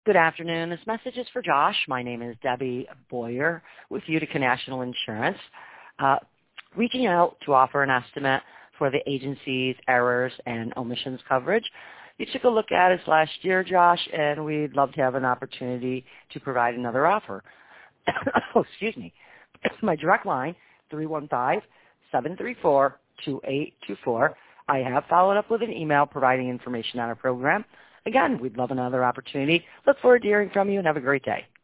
Good afternoon. This message is for Josh. My name is Debbie Boyer with Utica National Insurance. Reaching out to offer an estimate for the agency's errors and omissions coverage. You took a look at us last year, Josh, and we'd love to have an opportunity to provide another offer. Oh, excuse me. My direct line, 315-734-2824. I have followed up with an email providing information on our program. Again, we'd love another opportunity. Look forward to hearing from you and have a great day.